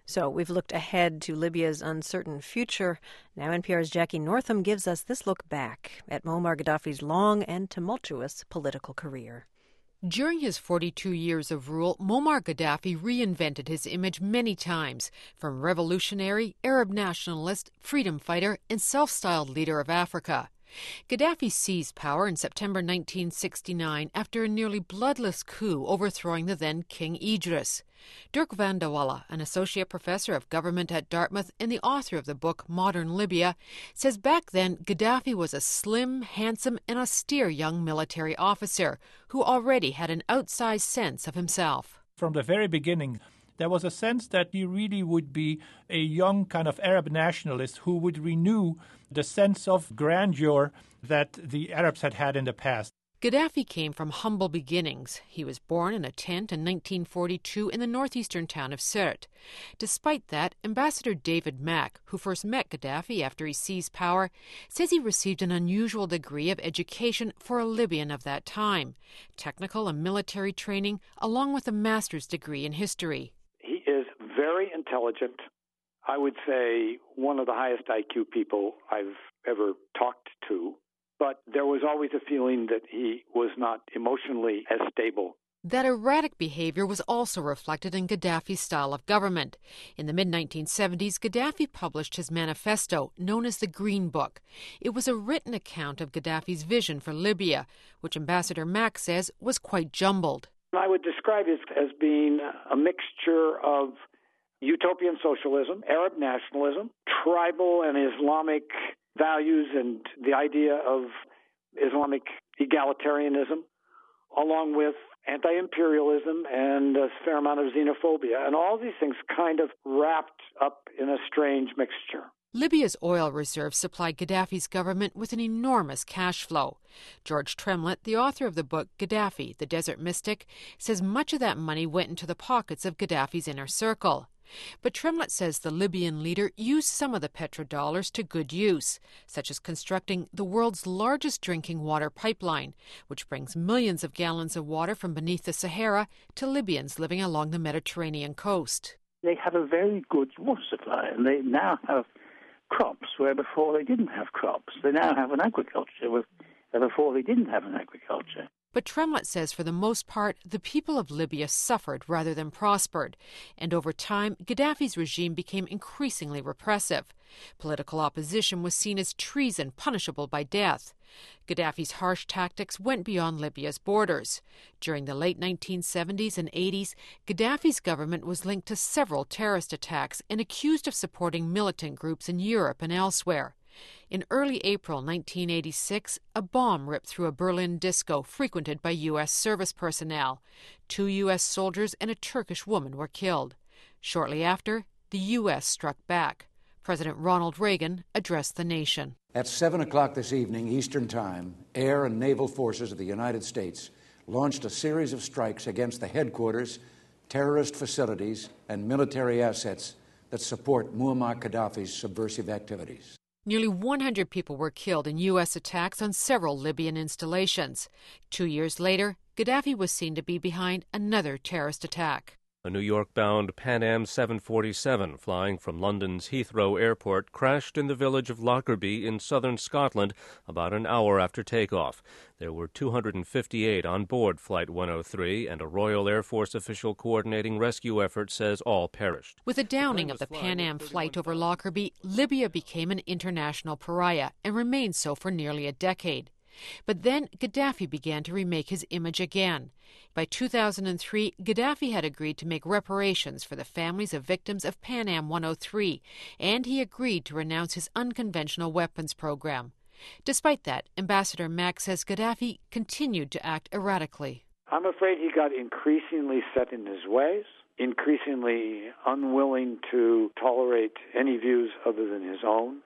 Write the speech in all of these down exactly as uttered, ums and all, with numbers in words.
So we've looked ahead to Libya's uncertain future. Now N P R's Jackie Northam gives us this look back at Muammar Gaddafi's long and tumultuous political career. During his forty-two years of rule, Muammar Gaddafi reinvented his image many times, from revolutionary, Arab nationalist, freedom fighter, and self-styled leader of Africa. Gaddafi seized power in September nineteen sixty-nine after a nearly bloodless coup overthrowing the then King Idris. Dirk van de Walle, an associate professor of government at Dartmouth and the author of the book Modern Libya, says back then Gaddafi was a slim, handsome, and austere young military officer who already had an outsized sense of himself. From the very beginning, there was a sense that he really would be a young kind of Arab nationalist who would renew the sense of grandeur that the Arabs had had in the past. Gaddafi came from humble beginnings. He was born in a tent in nineteen forty-two in the northeastern town of Sirte. Despite that, Ambassador David Mack, who first met Gaddafi after he seized power, says he received an unusual degree of education for a Libyan of that time, technical and military training, along with a master's degree in history. He is very intelligent. I would say one of the highest I Q people I've ever talked to. But there was always a feeling that he was not emotionally as stable. That erratic behavior was also reflected in Gaddafi's style of government. In the mid nineteen seventies, Gaddafi published his manifesto, known as the Green Book. It was a written account of Gaddafi's vision for Libya, which Ambassador Mack says was quite jumbled. I would describe it as being a mixture of utopian socialism, Arab nationalism, tribal and Islamic values and the idea of Islamic egalitarianism, along with anti-imperialism and a fair amount of xenophobia. And all these things kind of wrapped up in a strange mixture. Libya's oil reserves supplied Gaddafi's government with an enormous cash flow. George Tremlett, the author of the book Gaddafi, the Desert Mystic, says much of that money went into the pockets of Gaddafi's inner circle. But Tremlett says the Libyan leader used some of the petrodollars to good use, such as constructing the world's largest drinking water pipeline, which brings millions of gallons of water from beneath the Sahara to Libyans living along the Mediterranean coast. They have a very good water supply, and they now have crops where before they didn't have crops. They now have an agriculture where before they didn't have an agriculture. But Tremlett says for the most part, the people of Libya suffered rather than prospered, and over time, Gaddafi's regime became increasingly repressive. Political opposition was seen as treason punishable by death. Gaddafi's harsh tactics went beyond Libya's borders. During the late nineteen seventies and eighties, Gaddafi's government was linked to several terrorist attacks and accused of supporting militant groups in Europe and elsewhere. In early April nineteen eighty-six, a bomb ripped through a Berlin disco frequented by U S service personnel. Two U S soldiers and a Turkish woman were killed. Shortly after, the U S struck back. President Ronald Reagan addressed the nation. At seven o'clock this evening, Eastern Time, air and naval forces of the United States launched a series of strikes against the headquarters, terrorist facilities, and military assets that support Muammar Gaddafi's subversive activities. Nearly one hundred people were killed in U S attacks on several Libyan installations. Two years later, Gaddafi was seen to be behind another terrorist attack. A New York-bound Pan Am seven forty-seven flying from London's Heathrow Airport crashed in the village of Lockerbie in southern Scotland about an hour after takeoff. There were two hundred fifty-eight on board Flight one oh three, and a Royal Air Force official coordinating rescue efforts says all perished. With the downing of the Pan Am flight over Lockerbie, Libya became an international pariah and remained so for nearly a decade. But then Gaddafi began to remake his image again. By two thousand three, Gaddafi had agreed to make reparations for the families of victims of Pan Am one oh three, and he agreed to renounce his unconventional weapons program. Despite that, Ambassador Mack says Gaddafi continued to act erratically. I'm afraid he got increasingly set in his ways, increasingly unwilling to tolerate any views other than his own,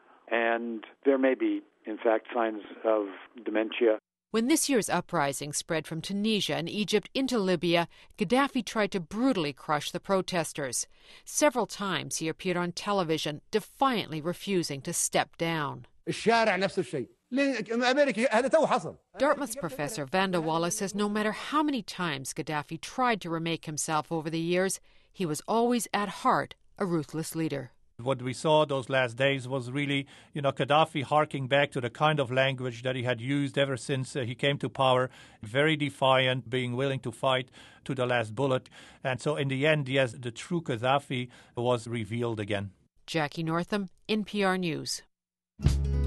and there may be, in fact, signs of dementia. When this year's uprising spread from Tunisia and Egypt into Libya, Gaddafi tried to brutally crush the protesters. Several times he appeared on television, defiantly refusing to step down. Dartmouth's Professor van de Walle says no matter how many times Gaddafi tried to remake himself over the years, he was always at heart a ruthless leader. What we saw those last days was really, you know, Gaddafi harking back to the kind of language that he had used ever since uh, he came to power, very defiant, being willing to fight to the last bullet. And so in the end, yes, the true Gaddafi was revealed again. Jackie Northam, N P R News.